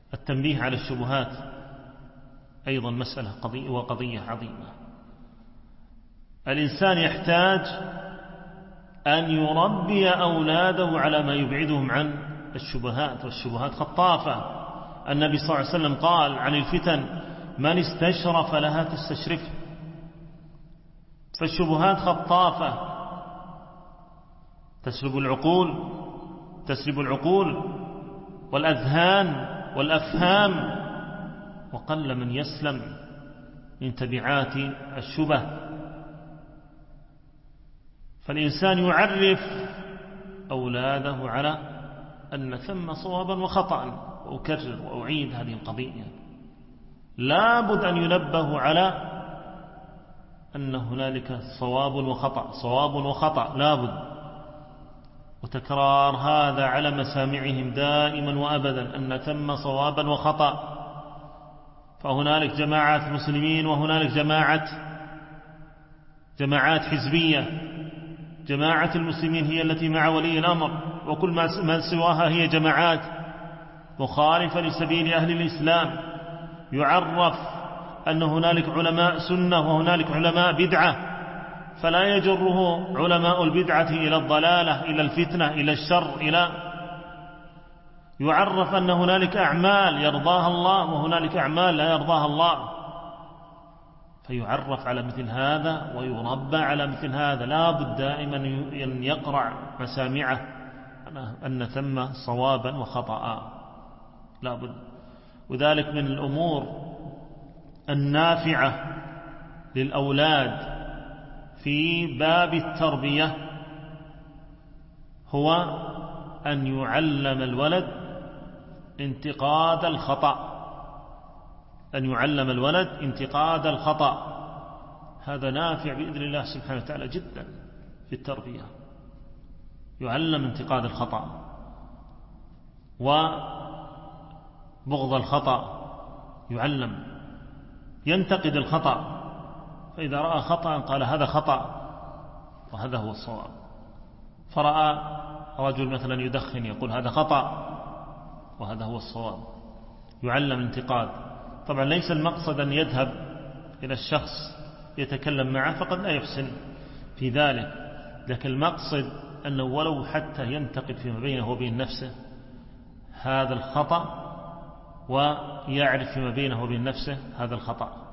التنبيه على الشبهات أيضا مسألة وقضية عظيمة. الإنسان يحتاج أن يربي أولاده على ما يبعدهم عن الشبهات، والشبهات خطافة. النبي صلى الله عليه وسلم قال عن الفتن: من استشرف لها تستشرفه. فالشبهات خطافة تسلب العقول والأذهان والأفهام، وقل من يسلم من تبعات الشبه. فالإنسان يعرف أولاده على أن ثم صوابا وخطأ. وأكرر وأعيد هذه القضية، لا بد أن ينبه على أن هنالك صواب وخطأ لا بد، وتكرار هذا على مسامعهم دائما وأبدا أن ثم صوابا وخطأ. فهنالك جماعات مسلمين وهنالك جماعات حزبية. جماعة المسلمين هي التي مع ولي الأمر، وكل ما سواها هي جماعات مخالفة لسبيل أهل الإسلام. يعرف أن هنالك علماء سنة وهنالك علماء بدعة، فلا يجره علماء البدعة إلى الضلالة، إلى الفتنة، إلى الشر، يعرف أن هنالك أعمال يرضاها الله وهنالك أعمال لا يرضاها الله، فيعرف على مثل هذا ويربى على مثل هذا. لا بد دائما أن يقرع مسامعه أن ثم صوابا وخطأ، لا بد. وذلك من الأمور النافعة للأولاد في باب التربية هو أن يعلم الولد انتقاد الخطأ. هذا نافع بإذن الله سبحانه وتعالى جدا في التربية. يعلم انتقاد الخطأ وبغض الخطأ، ينتقد الخطأ، فإذا رأى خطأ قال هذا خطأ وهذا هو الصواب. فرأى رجل مثلا يدخن يقول هذا خطأ وهذا هو الصواب. يعلم الانتقاد. طبعا ليس المقصد أن يذهب إلى الشخص يتكلم معه، فقد لا يحسن في ذلك، لكن المقصد أنه ولو حتى ينتقد فيما بينه وبين نفسه هذا الخطأ، ويعرف فيما بينه وبين نفسه هذا الخطأ.